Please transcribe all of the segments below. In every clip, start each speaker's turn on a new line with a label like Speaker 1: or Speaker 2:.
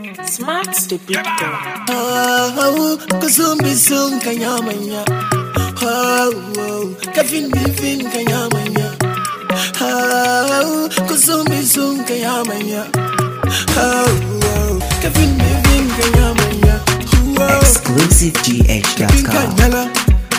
Speaker 1: Smart stupid girl.
Speaker 2: Kuzumbi sung kanyamanya. Kevin Bivin kanyamanya. Kuzumbi sung kanyamanya. Kevin Bivin kanyamanya.
Speaker 3: ExclusiveGH.com.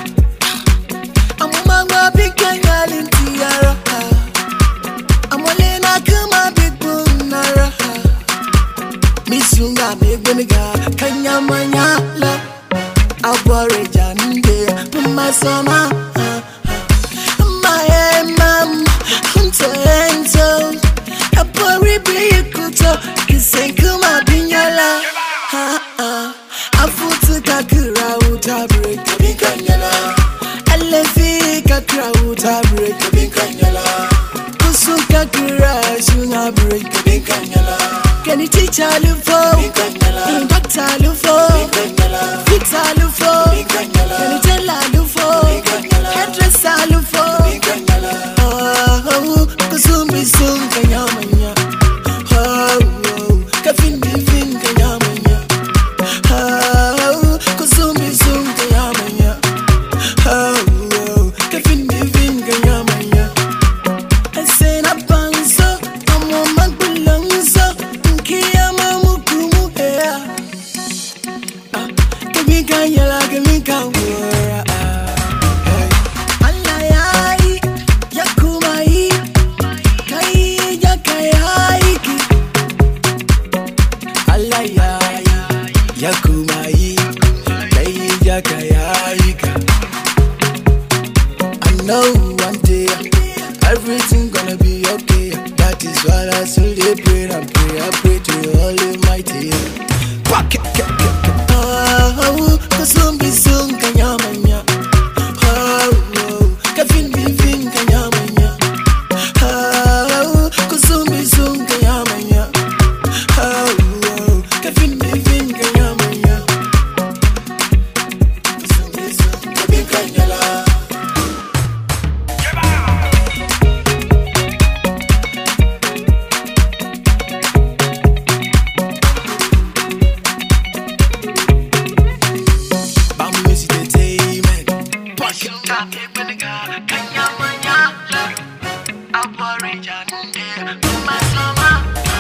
Speaker 2: Amumangwa big kanyalin tiara. Amolena kuma big bunara. Misunga big buniga kanyamanya la. Abore jande pumasoma. My mom hunto ento. Abore bikuto kisenkuma binyala. Afutu kakura uta break binkanyala. Alefi kakura uta break binkanyala. Kusun kakura shuna break binkanyala. Can you teach a lufo? Doctor lufo? Fix a lufo? Can you tell a lufo? Headdress a lufo? Kusumbi sung kanyamanya. Kafin bivin kanyamanya. Kusumbi sung kanyamanya. Kafin bivin kanyamanya. Asena banso, amo magbulangso. Kiyama mukumu hea. Kanyala kamikawara. Alayai yakumai kai yakayai. Alayai yakumai kai yakayai. I know one day everything gonna be okay. That is why I still pray and pray. I pray to the Almighty. Kusumbi sung kanyamanya. Kevin Bivin kanyamanya. Kusumbi sung kanyamanya. Kevin Bivin kanyamanya. Kusumbi sung kanyala.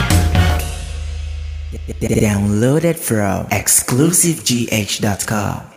Speaker 3: Download it from ExclusiveGH.com.